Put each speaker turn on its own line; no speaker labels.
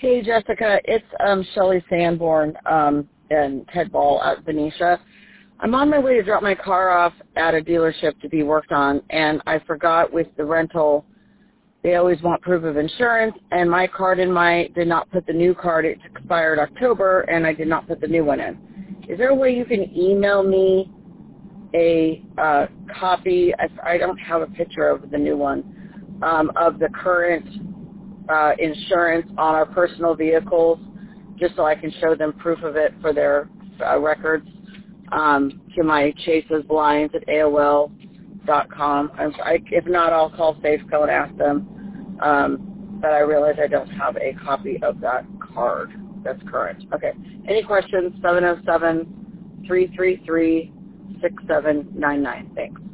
Hey, Jessica. It's Shelley Sanborn and Ted Ball at Venetia. I'm on my way to drop my car off at a dealership to be worked on, and I forgot with the rental, they always want proof of insurance, and my card did not put the new card. It expired October, and I did not put the new one in. Is there a way you can email me a copy? I don't have a picture of the new one, of the current insurance on our personal vehicles, just so I can show them proof of it for their records, to my chasesblinds@AOL.com. If not, I'll call Safeco and ask them. But I realize I don't have a copy of that card that's current. Okay. Any questions? 707-333-6799. Thanks.